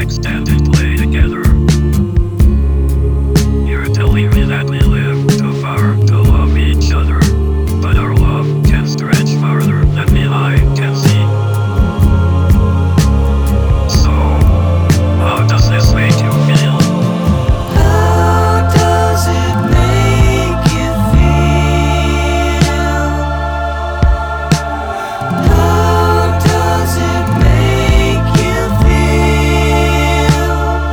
stand and play together. You're telling me that we live too far to love each other, but our love can stretch farther than the eye can see. So, how does this make you feel? How does it make you feel? How does it make you feel?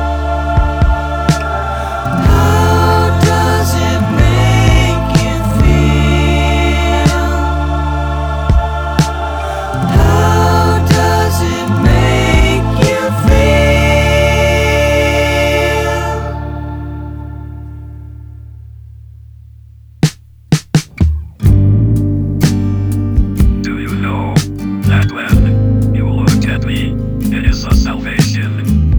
How does it make you feel? How does it make you feel? Do you know that when you look at me, it is a salvation?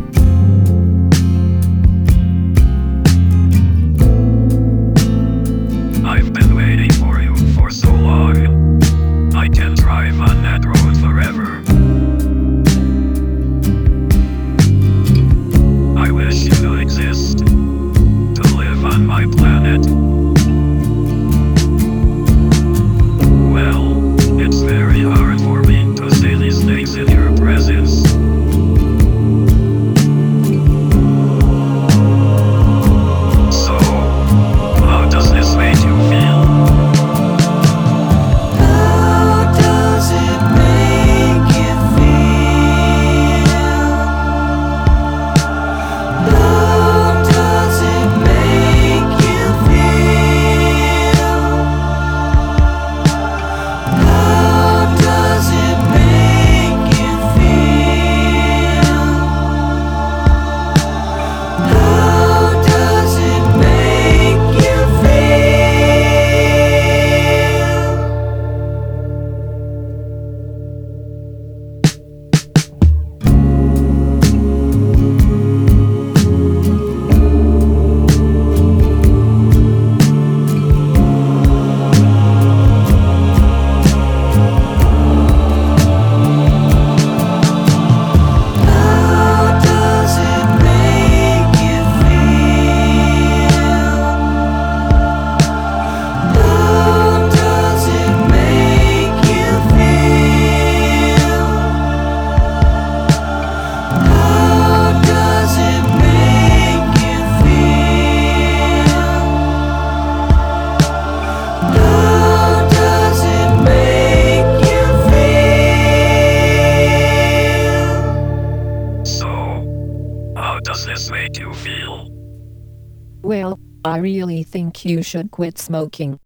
I've been waiting for you for so long. I can drive on that road forever. I wish you to exist, to live on my planet. Well, it's very hard for me to say these things in your presence. So, how does this make you feel? How does it make you feel? How does it make you feel? How does it make you feel? How does it make you feel? How does it make you feel? How does it make you feel? How does it make you feel? How does it make you feel? So, how does this make you feel? Well, I really think you should quit smoking.